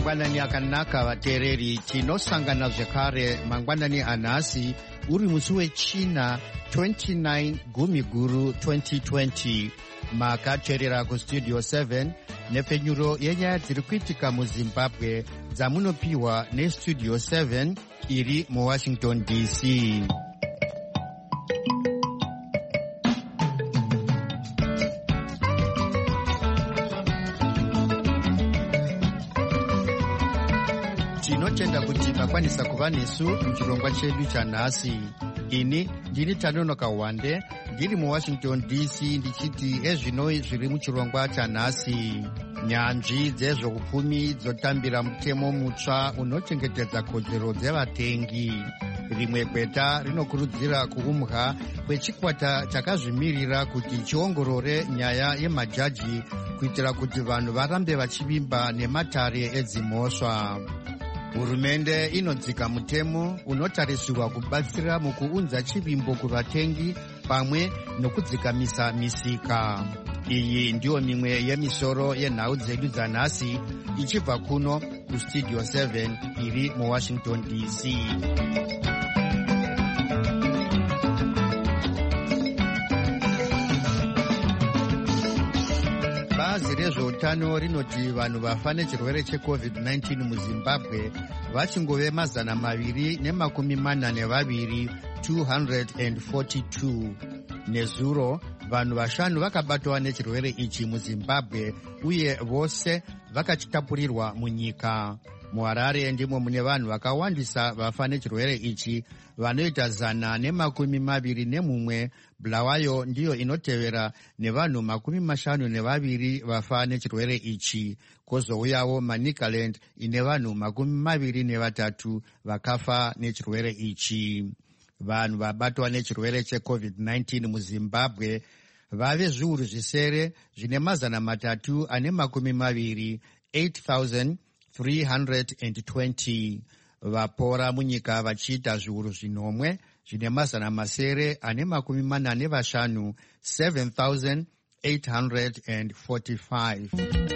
mangwanani akanaka vateereri, tinosangana zvekare mangwanani anhasi uri musi wechina 29 gumiguru 2020. makateerera kustudio 7 nepfenyuro yenyaya dziri kuitika muzimbabwe dzamunopiwa nestudio 7 iri muwashington dc. tinotenda kuti makwanisa kuva nesu muchirongwa chedu chanhasi. ini ndini Tanonoka Wande ndiri muwashington dc ndichiti ezvino zviri muchirongwa chanhasi. nyanzvi dzezvehupfumi dzotambira mutemo mutsva unochengetedza kodzero dzevatengi. rimwe kweta rinokurudzira kuumbwa kwechikwata chakazvimirira kuti chiongorore nyaya yemajaji kuitira kuti vanhu varambe vachivimba nematare edzimhosva. hurumende inodzika mutemo unotarisirwa kubatsira mukuunza chivimbo kuvatengi pamwe nokudzikamisa misika. iyi ndiyo mimwe yemisoro yenhau dzedu dzanhasi ichibva kuno kustudio 7 iri muwashington dc. bazi rezveutano rinoti vanhu vafa nechirwere checovid-19 muzimbabwe vachingove 242 242. nezuro vanhu 5 vakabatwa nechirwere ichi muzimbabwe uye vose vakachitapurirwa munyika. muharare ndimo mune vanhu vakawandisa vafa nechirwere ichi vanoita 121. bulawayo ndiyo inotevera nevanhu 52 vafa nechirwere ichi. kwozouyawo manicaland ine vanhu 23 vakafa nechirwere ichi. vanhu vabatwa nechirwere checovid-19 muzimbabwe vave zviuru zvisere zvine 320 8,320. vapora munyika vachiita zviuru zvinomwe zvine 945 7,845.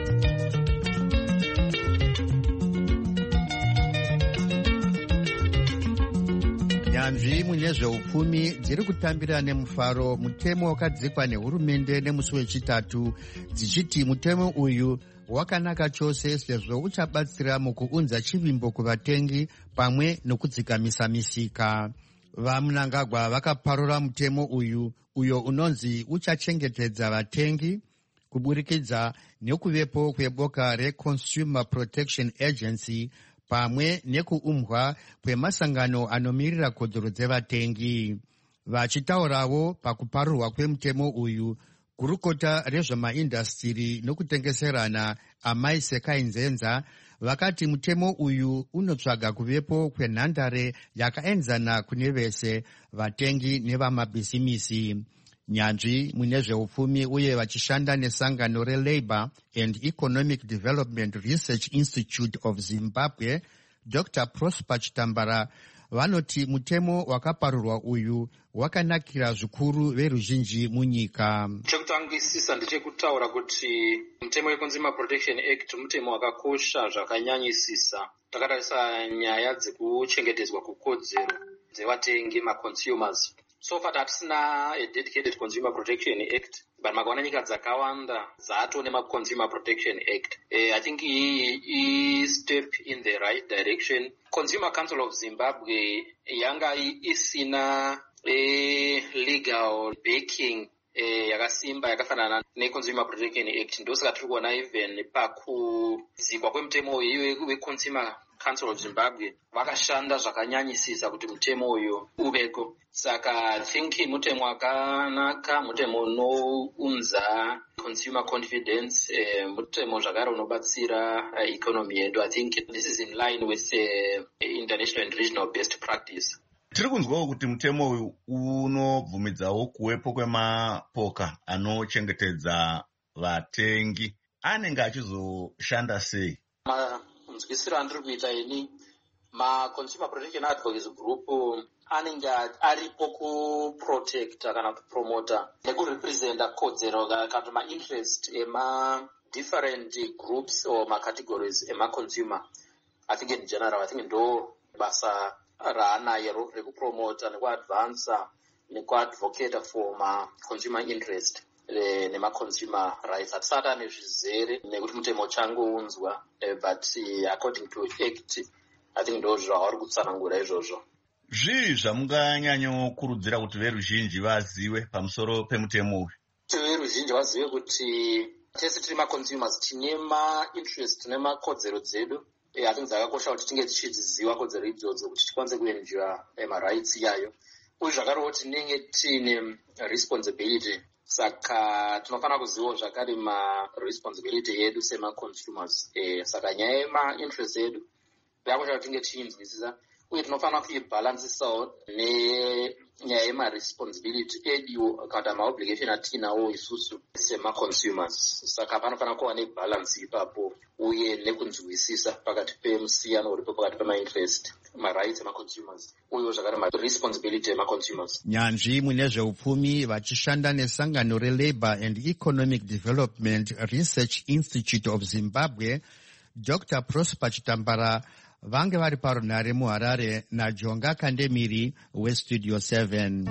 nyanzvi mune zveupfumi dziri kutambira nemufaro mutemo wakadzikwa nehurumende nemusi wechitatu dzichiti mutemo uyu wakanaka chose sezvo uchabatsira mukuunza chivimbo kuvatengi pamwe nokudzikamisa misika. vamunangagwa vakaparura mutemo uyo unonzi uchachengetedza vatengi kuburikidza nekuvepo kweboka reConsumer Protection Agency pamwe nekuumbwa kwemasangano anomirira kodzero dzevatengi. vachitaurawo pakuparurwa kwemutemo uyu, gurukota rezvemaindastiri nokutengeserana Amai Sekai Nzenza vakati mutemo uyu unotsvaga kuvepo kwenhandare yakaenzana kune vese vatengi nevamabhizimisi. nyanzvi mune zveupfumi uye vachishanda nesangano reLabour and Economic Development Research Institute of Zimbabwe, Dr. Prosper Chitambara vanoti mutemo wakaparurwa uyu wakanakira zvikuru veruzhinji munyika. chekutangisisa ndechekutaura kuti mutemo weConsumer Protection Act mutemo wakakosha zvakanyanyisisa. takatarisa nyaya dzekuchengetedzwa kukodzero dzevatengi maconsumers. so far hatisina a dedicated Consumer Protection Act, but makaona nyika dzakawanda dzato nemaConsumer Protection Act. I think iyi step in the right direction. Consumer Council of Zimbabwe yanga isina legal backing yakasimba yakafanana neConsumer Protection Act. ndosaka tiri kuona even pakudzikwa kwemutemo uyu weConsumer Council of Zimbabwe vakashanda zvakanyanyisisa kuti mutemo uyu uveko. saka I think mutemo wakanaka, mutemo unounza consumer confidence, mutemo zvakare unobatsira economy yedu. I think this is in line with international and regional best practice. tiri kunzwawo kuti mutemo uyu unobvumidzawo kuwepo kwemapoka anochengetedza vatengi. anenge achizoshanda sei? nzwisiro andiri kuita ini, maConsumer Protection Advocacy Group anenge aripo kuprotecta kana kupromota nekurepresenta kodzero kana mainterest ema different groups or macategories emaconsumer. I think in general, I think ndo basa raanayero rekupromota nekuadvansa nekuadvocata for ma-consumer interest nema-consumer rights. Hatisati ane zvizere nekuti mutemo changounzwa, but according to act, I think ndo zvavari kutsanangura izvozvo. Zvii zvamunganyanyokurudzira kuti veruzhinji vazive pamusoro pemutemo uyu? Veruzhinji vazive kuti tese tiri ma-consumers tine ma-interest, tine makodzero dzedu. I think dzakakosha kuti tinge tichidziziva kodzero idzodzo kuti tikwanise kuenjoya ma-rights iyayo. Uye zvakarewo tinenge tine responsibility, saka tinofanira kuzivawo zvakare ma-responsibility yedu sema-consumers. Saka nyaya yema-interest yedu yakosha kuti tinge tichiinzwisisa, uye tinofanira kuibhalansisawo nenyaya yema-responsibility edu kana ma-obligation atinawo isusu sema-consumers. Saka panofanira kuva nebalance ipapo uye nekunzwisisa pakati pemusiyano uripo pakati pema-interest, ma-rights ema-consumers uye zvakare ma-responsibility ema-consumers. Nyanzvi mune zveupfumi vachishanda nesangano reLabour and Economic Development Research Institute of Zimbabwe, Dr. Prosper Chitambara vange vari parunhare muHarare naJonga Kandemiri weStudio 7.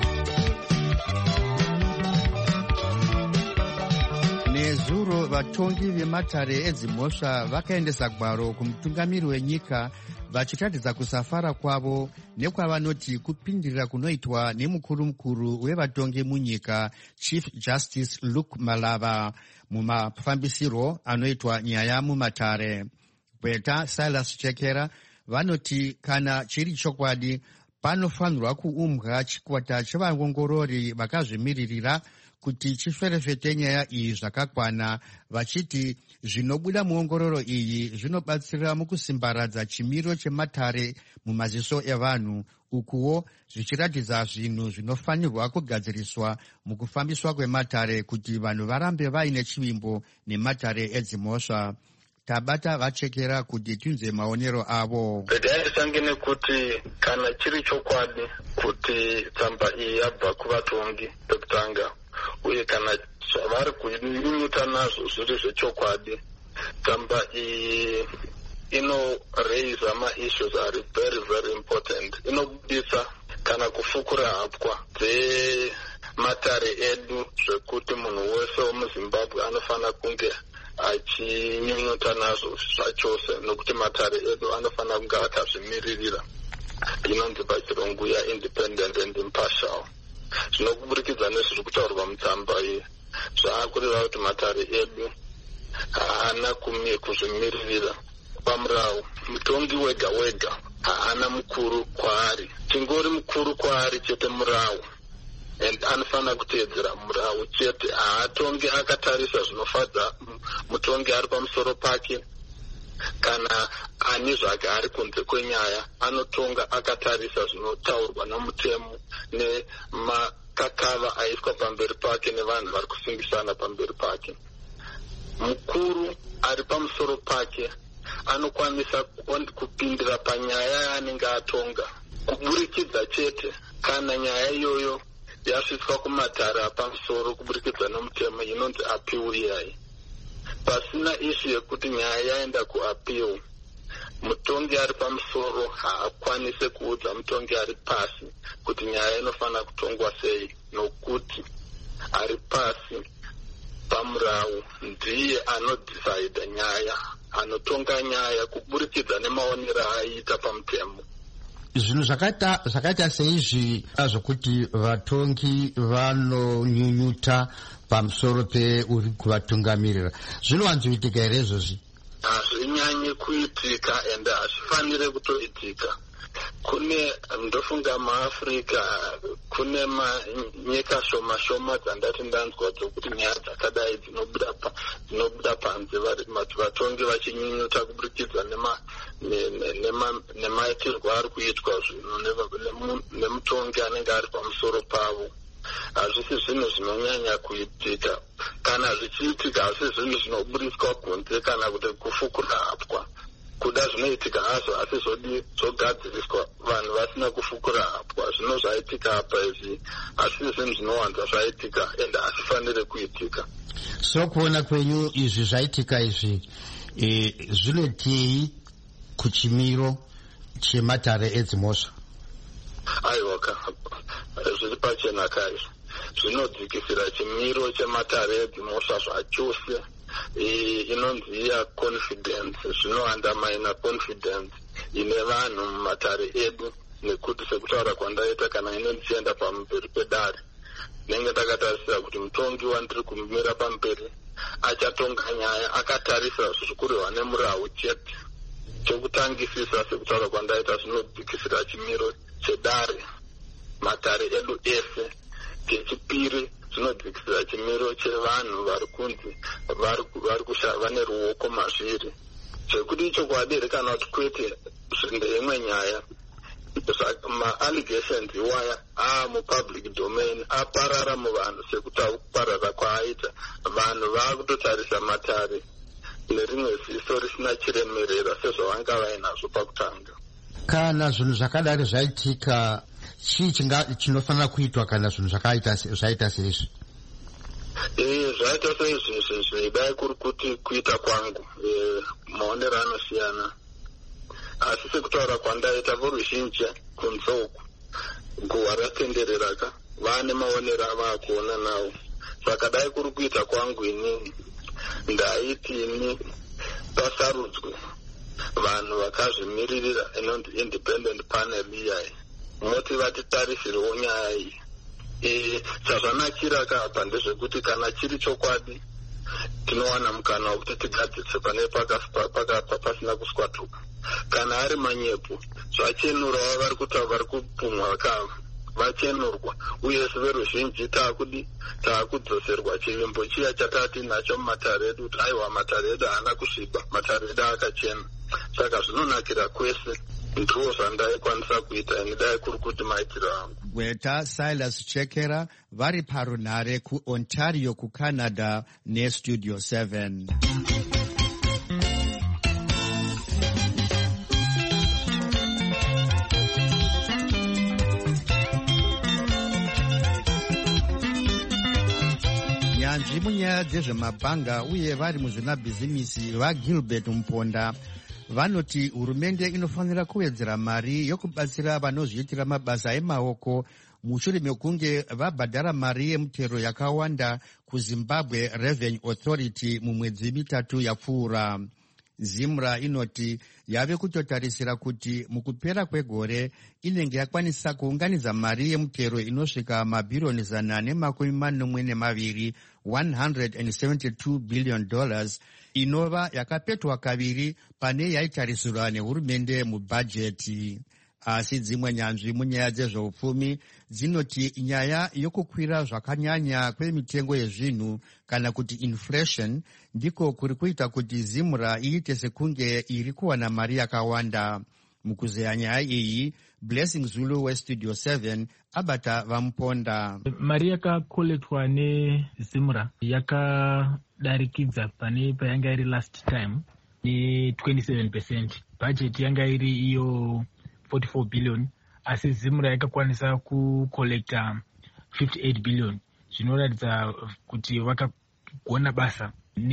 Nezuro vatongi vematare edzimhosva vakaendesa gwaro kumutungamiri wenyika vachiratidza kusafara kwavo nekwavanoti kupindirira kunoitwa nemukuru wevatongi munyika Chief Justice Luke Malava mumafambisiro anoitwa nyaya mumatare. Bweta Silas Chekera vanoti kana chiri chokwadi panofanirwa kuumbwa chikwata chevangongorori vakazvimiririra kuti chiferefete nyaya iyi zvakakwana, vachiti zvinobuda muongororo iyi zvinobatsira mukusimbaradza chimiro chematare mumaziso evanhu, ukuwo zvichiratidza zvinhu zvinofanirwa kugadziriswa mukufambiswa kwematare kuti vanhu varambe vaine chivimbo nematare edzimhosva. Tabata Vachekera kuti tinzwe maonero avo. Ndayisangene kuti kana chiri chokwadi kuti tsamba iyi yabva kuvatongi pekutanga, uye kana zvavari kunyunyuta nazvo zviri zvechokwadi, tsamba iyi inoraise ma-issues are very very important. Inobudisa kana kufukura hapwa dzematare edu zvekuti munhu wese wemuZimbabwe anofanira kunge achinyunyuta nazvo zvachose, nokuti matare edu anofanira kunge akazvimiririra, inonzi pachirungu independent and impartial. Zvinokuburikidza nezviri kutaurwa mutsamba iyi zvaakureva kuti matare edu haana kuzvimiririra. Pamurau mutongi wega wega haana mukuru kwaari, chingori mukuru kwaari chete murau, and anofanira kuteedzera murau chete. Haatongi akatarisa zvinofadza mutongi ari pamusoro pake kana ani zvake ari kunze kwenyaya. Anotonga akatarisa zvinotaurwa nomutemo nemakakava aiswa pamberi pake nevanhu vari kusungisana pamberi pake. Mukuru ari pamusoro pake anokwanisa kupindira panyaya yaanenge atonga kuburikidza chete kana nyaya iyoyo yasvitswa kumatare apamusoro kuburikidza nomutemo inonzi appeal iyai. Pasina ishu yekuti nyaya yaenda kuappeal, mutongi ari pamusoro haakwanise kuudza mutongi ari pasi kuti nyaya inofanira kutongwa sei, nokuti ari pasi pamurau ndiye anodecide nyaya, anotonga nyaya kuburikidza nemaonero aiita pamutemo. Zvinhu zvakaita seizvi zvokuti vatongi vanonyunyuta pamusoro peuri kuvatungamirira, zvinowanzoitika here izvozvi? Hazvinyanye kuitika ende hazvifanire kutoitika. Kune ndofunga maAfrica kune manyika shoma shoma dzandati ndanzwa dzokuti nyaya dzakadai dzinobuda panze vatongi vachinyunyuta kuburikidza nemaitirwo ari kuitwa zvino nemutongi anenge ari pamusoro pavo. Hazvisi zvinhu zvinonyanya kuitika. Kana zvichiitika hasi zvinhu zvinoburiswa kunze kana kuti kufukura hapwa. Kuda zvinoitika hazvo asi zogadziriswa vanhu vasina kufukura hapwa. Zvino zvaitika apa izvi asi zvinhu zvinowanza zvaitika ende hazvifanire kuitika. So kuona kwenyu izvi zvaitika izvi zvinotei kuchimiro chematare edzimhosva? Aiwa, zviri pachena kaizvo zvinodzikisira chimiro chematare edzimhosva zvachose. Inonzi iya confidence, zvinoandamaina confidence ine vanhu mumatare edu, nekuti sekutaura kwandaita kana ine ndichienda pamberi pedare nenge ndakatarisira kuti mutongi wandiri kumira pamberi achatonga nyaya akatarisa zvikurihwa nemurau chete. Chokutangisisa sekutaura kwandaita zvinodzikisira chimiro chedare matare edu ese. Chechipiri zvinodzikisira chimiro chevanhu vari kunzi vane ruoko mazviri. Zvekuti chokwadi kana kuti kwete imwe nyaya ma-allegations iwaya mupublic domain aparara muvanhu sekuparara kwaaita. Vanhu vaakutotarisa matare nerimwe ziso risina chiremerera sezvavanga vainazvo pakutanga. Kana zvinhu zvakadaro zvaitika, chii chinofanira kuitwa kana zvinhu zvaita seizvi? Zvaita seizvi zveidai kuri kuti kuita kwangu maonero anosiyana, asi sekutaura kwandaita voruzhinji kunze uku guhwa ratendereraka vane maonero avaakuona nawo. Saka dai kuri kuita kwangu inini ndaiti ini pasarudzwe vanhu vakazvimiririra inonzi independent panel iyayi moti vatitarisiriwo nyaya iyi. Chazvanakira apa ndezvekuti kana chiri chokwadi tinowana mukana wekuti tigadzitse pane pasina kuswatuka. Kana ari manyepo zvachenurawo vari kutaura vari kupumwa vachenurwa, uye veruzhinji taakudzoserwa chivimbo chiya chatati nacho mumatare edu kuti aiwa matare edu haana kusviba, matare edu akachena. Saka zvinonakira kwese, ndiwo zvandaikwanisa kuita ini dai kuri kuti maitiro angu. Gweta Silas Chekera vari parunhare kuOntario kuCanada neStudio 7. Nyanzvi munyaya dzezvemabhanga uye vari muzvinabhizimisi vaGilbert Mponda vanoti hurumende inofanira kuwedzera mari yokubatsira vanozviitira mabasa emaoko mushure mekunge vabhadhara mari yemutero yakawanda kuZimbabwe Revenue Authority mumwedzi mitatu yapfuura. ZIMRA inoti yave kutotarisira kuti mukupera kwegore inenge yakwanisa kuunganidza mari yemutero inosvika mabhiriyoni 442 $172 billion inova yakapetwa kaviri pane yaitarisirwa nehurumende mubhajeti. Asi dzimwe nyanzvi munyaya dzezveupfumi dzinoti nyaya yokukwira zvakanyanya kwemitengo yezvinhu kana kuti inflation ndiko kuri kuita kuti ZIMRA iite sekunge iri kuwana mari yakawanda. Mukuzeya nyaya iyi, Blessing Zulu weStudio 7 abata vamuponda. Mari yakakoletwa neZIMRA yakadarikidza pane payanga iri last time ne27%. Budget yanga iri iyo 44 billion, asi ZIMRA yakakwanisa kukolekta 58 billion. Zvinoratidza kuti vakagona basa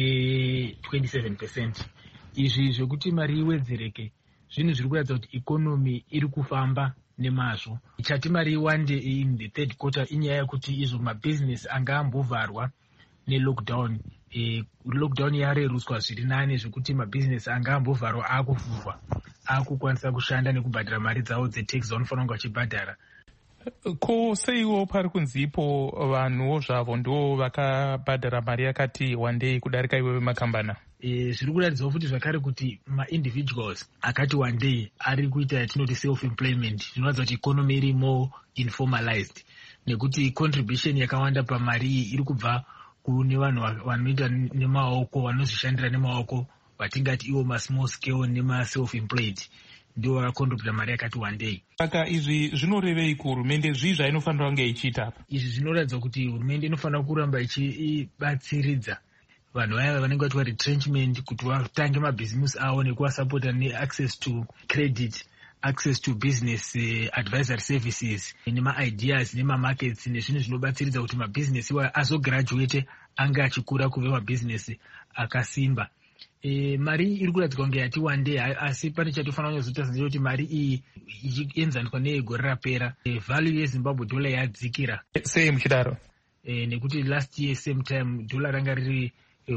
ne27%. Izvi zvekuti mari iwedzereke zvinhu zviri kuratidza kuti ikonomi iri kufamba nemazvo. Chati mari iwande in the third quarter inyaya yekuti izvo mabhizinesi anga ambovharwa nelockdown. Lockdown yareruswa zviri nane zvekuti mabhizinesi anga ambovharwa akuvhurwa, akukwanisa kushanda nekubhadhara mari dzavo dzetax dzavanofanira kunge vachibhadhara. Ko seiwo pari kunzipo vanhuwo zvavo ndo vakabhadhara mari yakati wandei kudarika iwewe makambana? Zviri kuratidzawo futi zvakare kuti ma-individuals akati wandei ari kuita yatinoti self-employment. Zvinoratidza kuti economy iri more informalized nekuti contribution yakawanda pamari iyi iri kubva kune vanhu vanoita nemaoko, vanozvishandira nemaoko, vatingati iwo ma-small scale nema-self-employed, ndiwo vakakontribhuta mari yakati wandei. Saka izvi zvinorevei kuhurumende? Zvii zvainofanira kunge ichiita apa? Izvi zvinoratidza kuti hurumende inofanira kuramba ichibatsiridza vanhu vaya vanenge vatwa retrenchment kuti vatange mabhizimusi avo nekuvasapota ne-access to credit, access to business advisory services nema-ideas nema-markets nezvinhu zvinobatsiridza kuti mabhizinesi iwayo azograduate ange achikura kuve mabhizinesi akasimba. mari iri kuradzikwa kunge yati wandei, asi pane chatofanira kunyazotarisira kuti mari iyi ichienzaniswa neyegore rapera value yezimbabwe dollar yadzikira. Sei muchidaro? Nekuti last year same time dollar ranga riri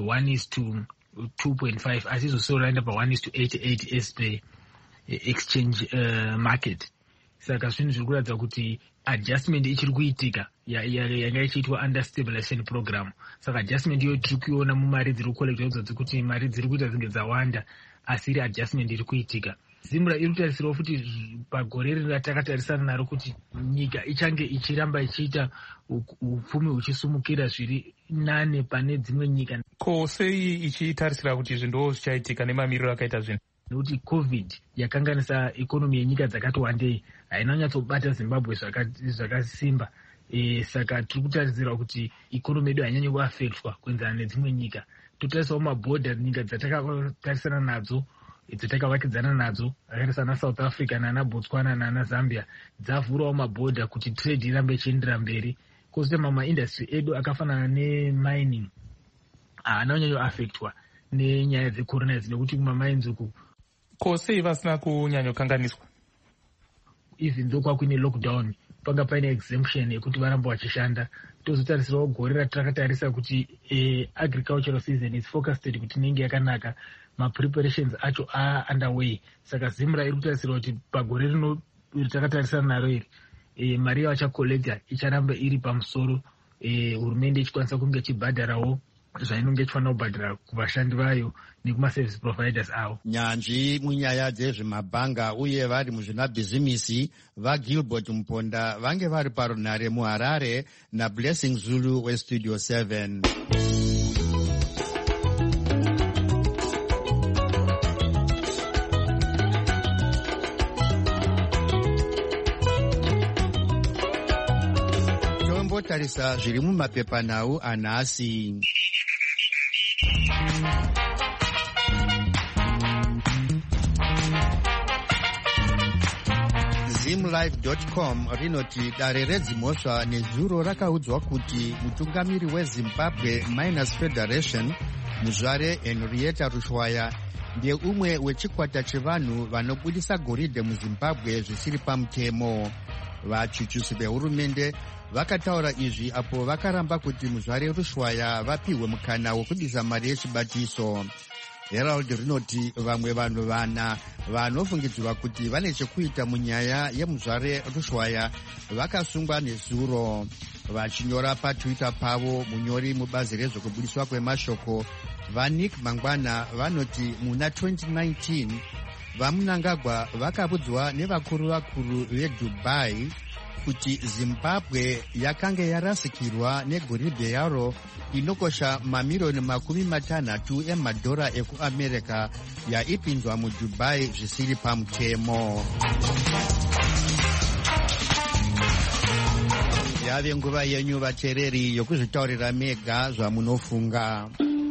1:2.5 asi izosoro raenda pa 1:88 as per exchange market. Saka zvinhu zviri kuratidza kuti adjustment ichiri kuitika yanga ichiitwa under stabilization program. Saka adjustment iyo tiri kuiona mumari dziri kukolektwa kuti mari dziri kuita dzinge dzawanda, asi iri adjustment iri kuitika. Zimura iri kutarisirawo futi pagore riri ratakatarisana naro kuti nyika ichange ichiramba ichiita upfumi huchisumukira zviri nane pane dzimwe nyika. Ko sei ichitarisira kuti izvi ndo zvichaitika nemamiriro akaita zvinhu? Nekuti covid yakanganisa ikonomi yenyika dzakati wandei haina kunyatsobata Zimbabwe zvakasimba. Saka tiri kutarisira kuti ikonomi yedu hainyanye kuafektwa kuenzana nedzimwe nyika. Totarisawo mabhodha nyika dzatakatarisana nadzo dzatakavakidzana nadzo akaita sana South Africa nana Botswana nana Zambia dzavhurawo mabhodha kuti trade irambe ichiendera mberi. Kozoita mamaindastry edu akafanana nemining haana kunyanyoafektwa nenyaya dzecorona idzi, nekuti kumamainzi uku ko sei vasina kunyanyokanganiswa. Even though kwakuine lockdown panga paine exemption yekuti varamba vachishanda. Tozotarisirawo gore ratakatarisa kuti agricultural season is focused kuti inenge yakanaka, ma-preparations acho underway. Saka Zimra iri kutarisira kuti pagore rino ritakatarisana naro iri mari yavachakolekta icharamba iri pamusoro, hurumende ichikwanisa kunge ichibhadharawo zvainonge ichifanira kubhadhara kuvashandi vayo nekuma-service providers avo. Nyanzvi munyaya dzezvemabhanga uye vari muzvinabhizimisi vaGilbert Muponda vange vari parunhare muHarare naBlessing Zulu weStudio 7. Tombotarisa zviri mumapepanhau anhasi. Zimlife.com rinoti dare redzimhosva nezuro rakaudzwa kuti mutungamiri weZimbabwe Miners Federation muzvare Henrietta Rushwaya ndiye umwe wechikwata chevanhu vanobudisa goridhe muZimbabwe zvisiri pamutemo. Vachuchusi vehurumende vakataura izvi apo vakaramba kuti muzvare Rushwaya vapiwe mukana wekudisa mari yechibatiso. Herald rinoti vamwe vanhu vana vanofungidzirwa kuti vane chekuita munyaya yemuzvare Rushwaya vakasungwa nezuro. Vachinyora paTwitter pavo, munyori mubazi rezvekubudiswa kwemashoko vaNick Mangwana vanoti muna 2019 vaMnangagwa vakabudzwa nevakuru veDubai kuti Zimbabwe yakanga yarasikirwa negoridhe yaro inokosha mamirioni 60 emadhora ekuAmerica yaipinzwa muDubai zvisiri pamutemo. Yave nguva yenyu vateereri yokuzvitaurira mega zvamunofunga.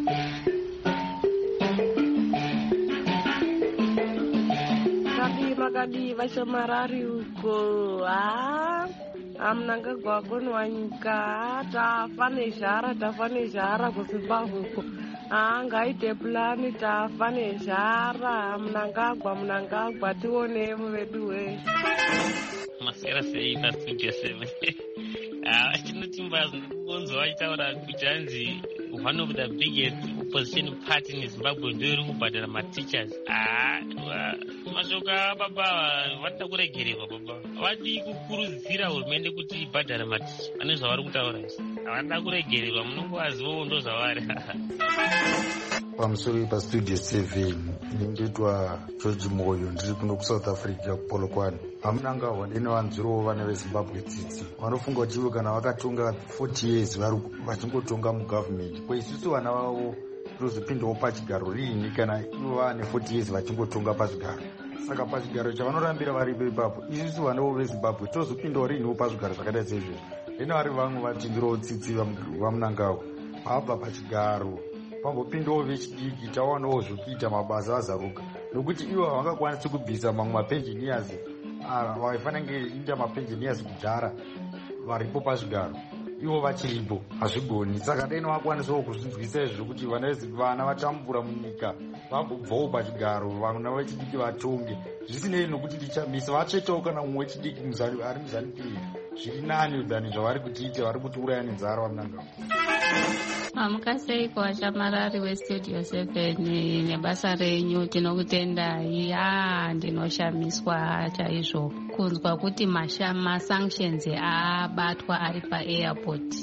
Makadiva chamarari uko Mnangagwa konwa nyika tafa nezhara kuZimbabwe uko ngaite plani tafa nezhara. Mnangagwa tione muvedu we masera sei paStudio 7 chinotimba kunzwa vachitaura kuti hanzi one of the biggest opposition party in Zimbabwe ndio iri kubhadhara mateachers. Mashoko ababa vanoda kuregererwa baba. Vadi kukurudzira hurumende kuti ibhadhare maticha. Pane zvavari kutaura izvi. Havana kuregererwa, munongovazivawo ndo zvavari. Pamusoro paStudio 7 ndinoitwa George Moyo, ndiri kuno kuSouth Africa kuPolokwane. VaMnangagwa ndinovanzwirowo vana veZimbabwe tsitsi vanofunga kuti ivo kana vakatonga 40 years vachingotonga mugovernment, ko isusu vana vavo tozopindawo pachigaro riini kana ivo vane 40 years vachingotonga pazvigaro. Saka pachigaro chavanorambira varipo ipapo, isusu vanavo veZimbabwe tozopindawo riiniwo pazvigaro zvakadai seizvozvo. Ndino vari vamwe vatindirowo tsitsi vaMnangagwa vabva pachigaro pambopindawo vechidiki tawanawo zvokuita mabasa azaruka, nokuti ivo havangakwanisi kubvisa mamwe mapenjiniyazi vaifanira kunge ita mapenjiniyazi kudhara varipo pazvigaro. ivo vachiripo hazvigoni. Saka dai vakwanisawo kuzvinzwisa izvi kuti vana vatambura munyika vambobvawo pachigaro vana vechidiki vatonge zvisinei nokuti tichamisa vatsvetawo kana mumwe wechidiki ari muzanupiri zviri nani than zvavari kutiita vari kutiuraya nenzara vamunanga. Amukaseiko washamarari westudio 7 nebasa renyu tinokutendai. Ndinoshamiswa chaizvo kunzwa kuti masanctions abatwa ari paairport.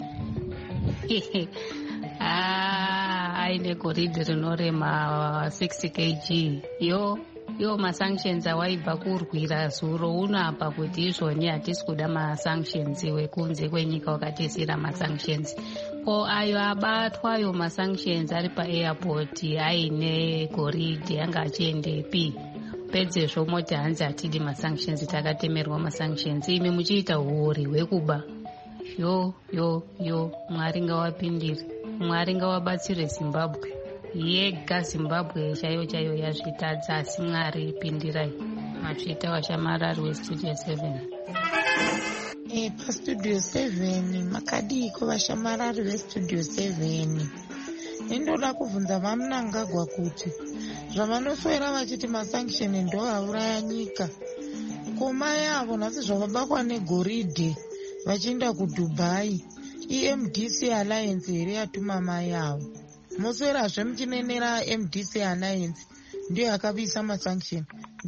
Aine goridhe rinorema 60 kg yo masanctions awaibva kurwira zuro unoapa kuti izvoni hatisi kuda masanctions wekunze kwenyika wakatisira masanctions. Ko ayo abatwayo masanctions ari paairport aine goridhe anga achiendepi? Pedzezvo moti hanzi hatidi masanctions, takatemerwa masanctions. Imi muchiita huori hwekuba. Yo Mwari ngawapindire, Mwari ngawabatsire Zimbabwe yega. Zimbabwe chaiyo yazvitadza, asi Mwari pindirai. Matsvita washamarari westudio 7. Pastudio 7 makadiko vashamarari vestudio 7. Ndoda kubvunza vamunangagwa kuti zvavanoswera vachiti masanction ndo auraya nyika, koma yavo nhasi zvavabakwa negoridhe vachienda kuDubai, MDC Alliance here yatuma mai avo. Moswerazve muchinenera MDC Alliance ndiyo yakavisa masanction,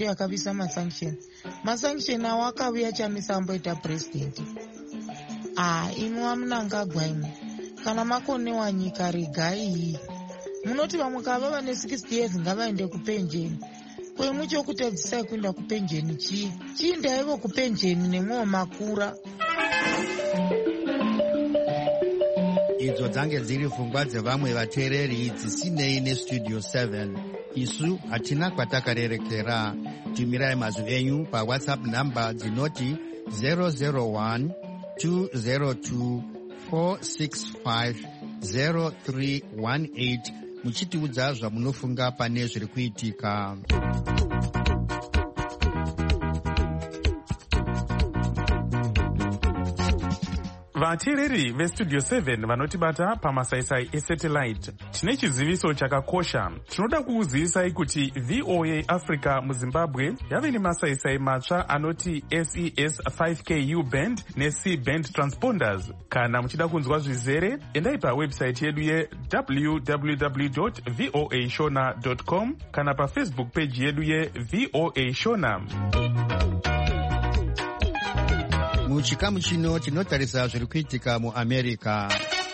masanction awo akauya chamisa amboita president. Imi vamunangagwa imi kana makonewa nyika regai. Munoti vamwe kava vane 60 years ngavaende kupenjeni. Kwemwe chokutadzisai kuenda kupenjeni chiindaivo kupenjeni nemwewo makura. Idzo dzange dziri pfungwa dzevamwe vateereri dzisinei nestudio 7. Isu hatina kwatakarerekera. Tumirai mazwi enyu paWhatsApp namba dzinoti 001 202 465 0318 muchitiudza zvamunofunga pane zviri kuitika. Vateereri vestudio 7 vanotibata pamasaisai esatellite, tine chiziviso chakakosha. Tinoda kuuzivisai kuti VOA Africa muZimbabwe yave nemasaisai matsva anoti SES 5KU band neC band transponders. Kana muchida kunzwa zvizere, endai pawebsite yedu www.voashona.com kana pafacebook page yedu VOA Shona. Muchikamu chino tinotarisa zviri kuitika muAmerica.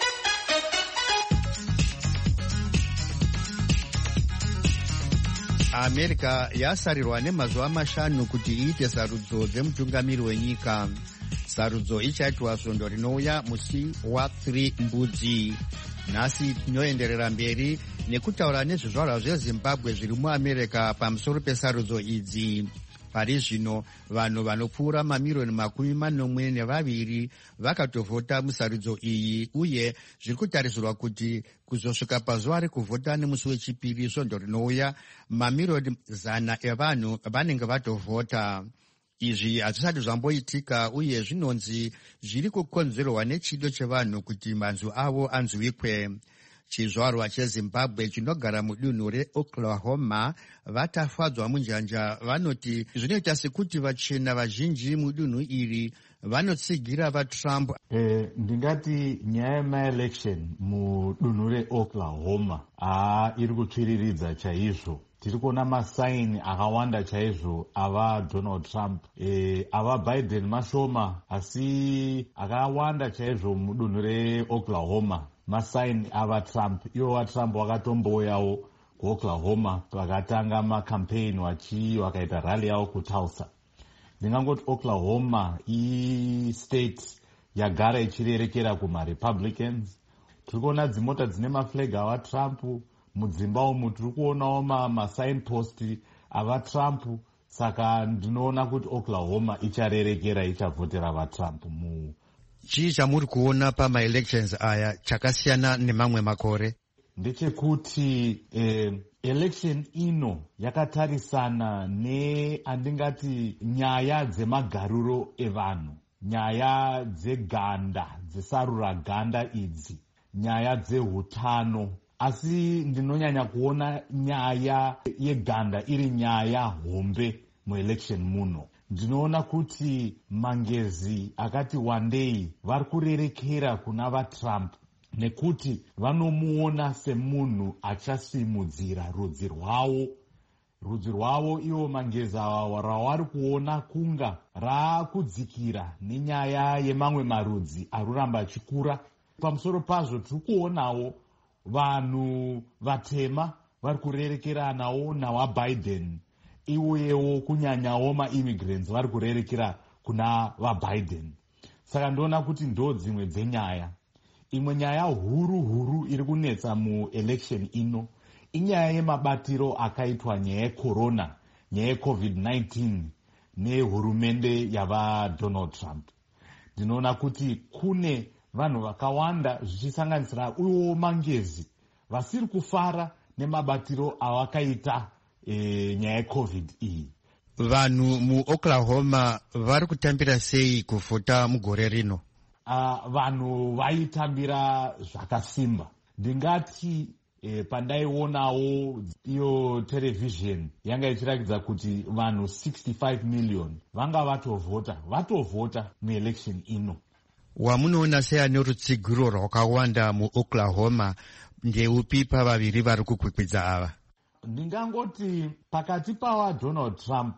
America yasarirwa nemazuva 5 kuti iite sarudzo dzemutungamiri wenyika. Sarudzo ichaitwa svondo rinouya musi wa3 Mbudzi. Nhasi tinoenderera mberi nekutaura nezvizvarwa zveZimbabwe zviri muAmerica pamusoro pesarudzo idzi. Pari zvino vanhu vanopfuura mamirioni 42 vakatovhota musarudzo iyi, uye zviri kutarisirwa kuti kuzosvika pazuva rekuvhota nemusi wechipiri svondo rinouya mamirioni 100 evanhu vanenge vatovhota. Izvi hazvisati zvamboitika, uye zvinonzi zviri kukonzerwa nechido chevanhu kuti manzwi avo anzwikwe. Chizvarwa cheZimbabwe chinogara mudunhu reOklahoma vatafadzwa munjanja. Vanoti zvinoita sekuti vachena vazhinji mudunhu iri vanotsigira vaTrump. Ndingati nyaya yemaelection mudunhu reOklahoma iri kutsviriridza chaizvo. Tiri kuona masaini akawanda chaizvo ava Donald Trump, ava Biden mashoma, asi akawanda chaizvo mudunhu reOklahoma masaini ava Trump. Iwo vaTrump wakatomboyawo kuOklahoma vakatanga makampeni wakaita rally yavo kuTulsa. Ndingangoti Oklahoma state yagara ichirerekera kumaRepublicans. Tiri kuona dzimota dzine maflag ava Trump. Mudzimba umu tiri kuonawo masignpost ava Trump. Saka ndinoona kuti Oklahoma icharerekera, ichavhotera vaTrump. Chii chamuri kuona pamaelections aya chakasiyana nemamwe makore? Ndechekuti election ino yakatarisana neandingati nyaya dzemagariro evanhu. nyaya dzeganda, dzesarura ganda idzi, nyaya dzehutano, asi ndinonyanya kuona nyaya yeganda iri nyaya hombe muelection muno. Ndinoona kuti mangezi akati wandei vari kurerekera kuna vaTrump nekuti vanomuona semunhu achasimudzira rudzi rwavo. Ivo mangezi ava ravari kuona kunga raakudzikira nenyaya yemamwe marudzi aruramba achikura. Pamusoro pazvo tiri kuonawo vanhu vatema vari kurerekeranawo nawaBiden, iwewo kunyanyawo maimmigrants vari kurerekera kuna vaBiden. Saka ndoona kuti ndo dzimwe dzenyaya. Imwe nyaya huru iri kunetsa muelection ino inyaya yemabatiro akaitwa nyaya yecorona, nyaya yeCovid-19 nehurumende yavaDonald Trump. Ndinoona kuti kune vanhu vakawanda zvichisanganisira uyewo mangezi vasiri kufara nemabatiro avakaita nyaya yeCovid iyi. Vanhu muOklahoma vari kutambira sei kuvhota mugore rino? Vanhu vaitambira zvakasimba. Ndingati pandaionawo iyo televhizheni yanga ichiratidza kuti vanhu 65 million vanga vatovhota muelection ino. Wamunoona seane rutsigiro rwakawanda muOklahoma, ndeupi pavaviri vari kukwikwidza ava? Ndingangoti pakati pavaDonald Trump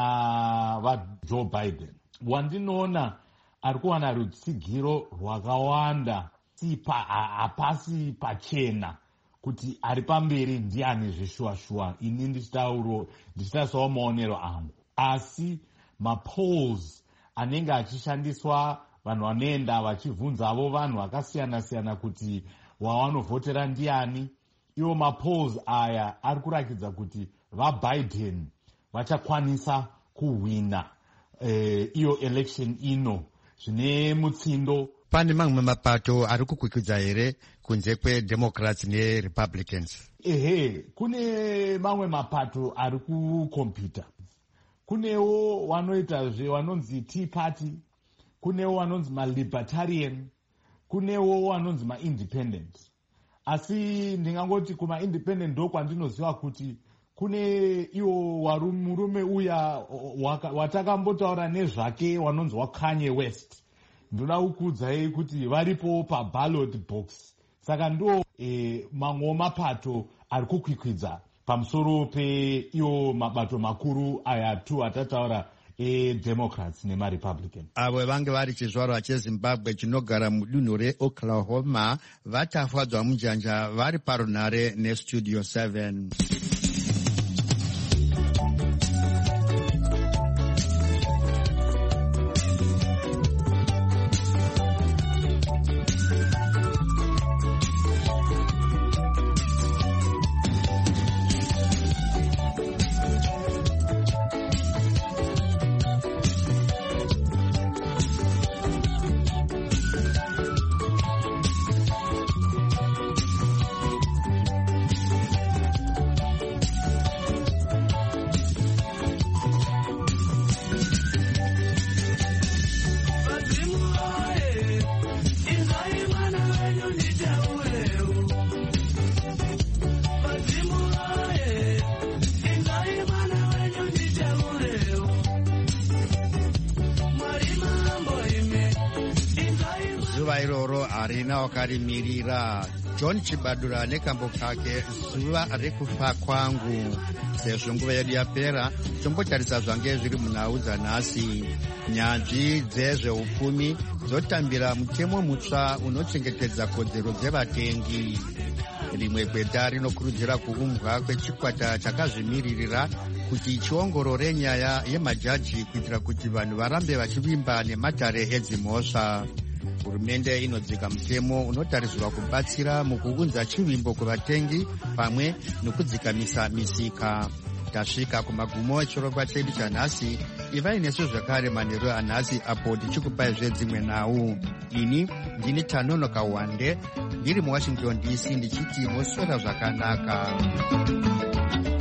navaJoe Biden, wandinoona ari kuwana rutsigiro rwakawanda, hapasi pachena kuti ari pamberi ndiani zveshuwa-shuwa. Ini ndichitasawo maonero angu, asi mapolls anenge achishandiswa, vanhu vanoenda vachibvunzavo vanhu vakasiyana-siyana kuti wavanovhotera ndiani, iwo mapolls aya ari kurakidza kuti vaBiden vachakwanisa kuhwina iyo election ino zvine mutsindo. Pane mamwe mapato ari kukwikwidza here kunze kweDemocrats neRepublicans? Kune mamwe mapato ari kukompita. Kunewo wanoitazve wanonzi Tea Party, kunewo wanonzi maLibertarian, kunewo wanonzi maIndependent. Asi ndingangoti kumaIndependent ndo kwandinoziva kuti kune iwo murume uya watakambotaura nezvake wanonzi waKanye West. Ndoda kukuudzai kuti varipo paballot box. Saka ndo mamwe mapato ari kukwikwidza pamusoro peiwo mabato makuru aya tu atataura eDemocrats nemaRepublican. Avo vange vari chizvarwa cheZimbabwe chinogara mudunhu reOklahoma vatafadzwa munjanja vari parunhare neStudio 7. Zuva iroro harina wakarimirira. John Chibadura nekambo kake zuva rekufa kwangu. Sezvo nguva yedu yapera, tombotarisa zvange zviri munhau dzanhasi. Nyanzvi dzezveupfumi dzotambira mutemo mutsva unochengetedza kodzero dzevatengi. Rimwe gweta rinokurudzira kuumbwa kwechikwata chakazvimiririra kuti chiongorore nyaya yemajaji kuitira kuti vanhu varambe vachivimba nematare edzimhosva. Hurumende inodzika mutemo unotarisirwa kubatsira mukuunza chivimbo kuvatengi pamwe nokudzikamisa misika. Tasvika kumagumo echirongwa chedu chanhasi. Ivai nesu zvakare manheru anhasi apo tichikupai zvedzimwe nhau. Ini ndini Tanonoka Wande ndiri muWashington DC ndichiti moswera zvakanaka.